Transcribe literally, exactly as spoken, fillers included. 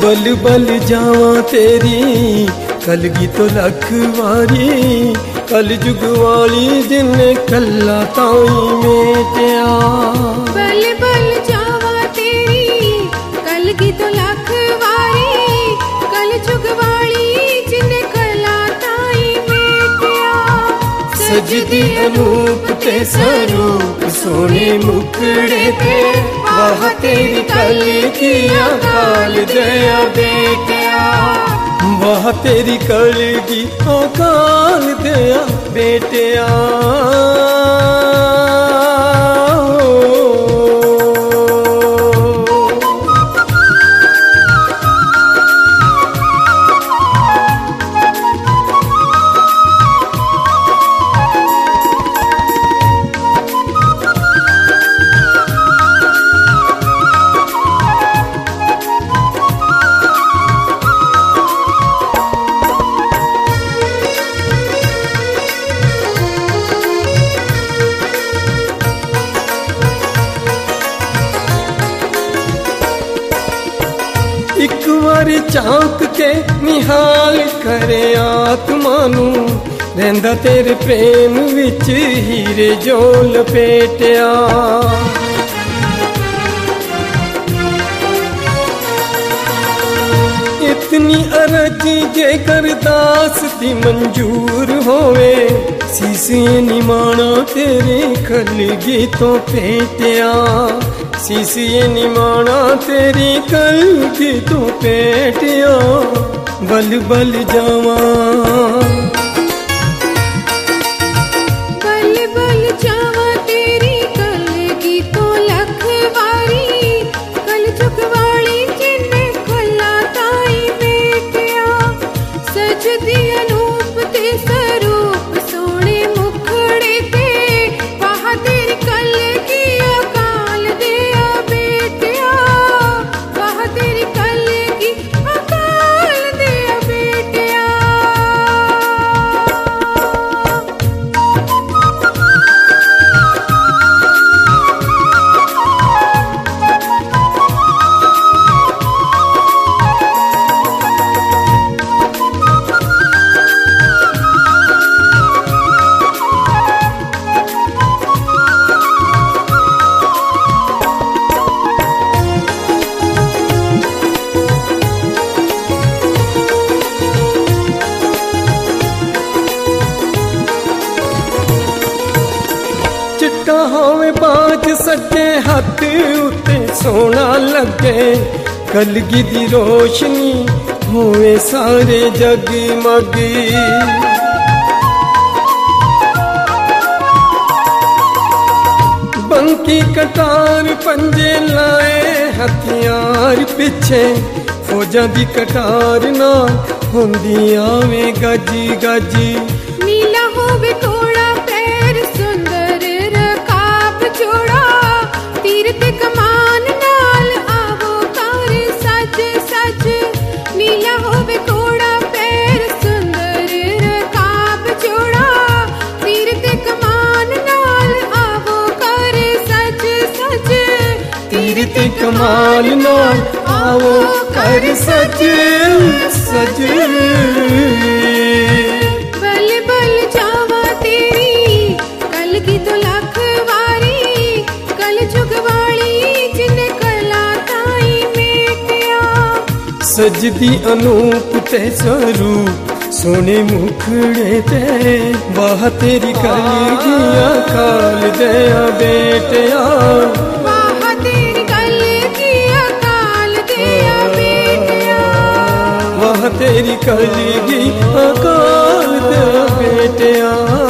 बल बल जावा तेरी कलगी तो लखवारी, कल जुग वाली जिन्ने कल्ला ताई मेटिया। बल बल जावा तेरी कलगी तो लखवारी, कल जुग वाली जिन्ने कल्ला ताई मेटिया। सजदी अनूप ते स्वरूप सोने मुखड़े ते, वाह तेरी कलगी अकाल दया बेटिया। वाह तेरी कलगी अकाल दया बेटिया। एक बारी झांक के निहाल करे आत्मा नू, रहिंदा तेरे प्रेम विच हीरे जो लपेटिया। इतनी अरजी जे करदास दी मंजूर होवे, सीसी निमाना तेरे कलगी तो पेटिया। सीसी निमाना तेरी कलगी तो पेटिया। बल बल जावा बल बल जावा तेरी कलगी तो लखवारी, कल जुग वाली जिन्ने कल्ला ताई बेटिया। सजदी अनूप ते स्वरूप सोने मुखड़े ते, वाह तेरी कलगी अकाल दया बेटिया। वाह तेरी कलगी अकाल दया बेटिया। चिट्टा होवे बाज सज्जे हथ उते सोना लगे, कलगी दी रोशनी होवे सारे जगमग। बंकी कटार पंजे लाए हथियार पिछे, फौजां दी कटार नाल होंदी आवे गज गज। नीला होवे घोड़ा पैर सुंदर रकाब जोड़ा, तीर ते कमान नाल आवो कर सज सज। नीला होवे घोड़ा पैर सुंदर रकाब जोड़ा, तीर ते कमान नाल आवो कर सज सज। तीर ते कमाल नाल आवो कर सज सज। बल बल जावा तेरी कलगी तो लखवारी, कल जुग वाली जिन्ने कल्ला ताई मेटिया। सजदी अनूप ते स्वरूप सोने मुखड़े ते, वाह तेरी कलगी अकाल दया बेटिया। वाह तेरी कलगी अकाल दया बेटिया। वाह तेरी कलगी अकाल दया बेटिया।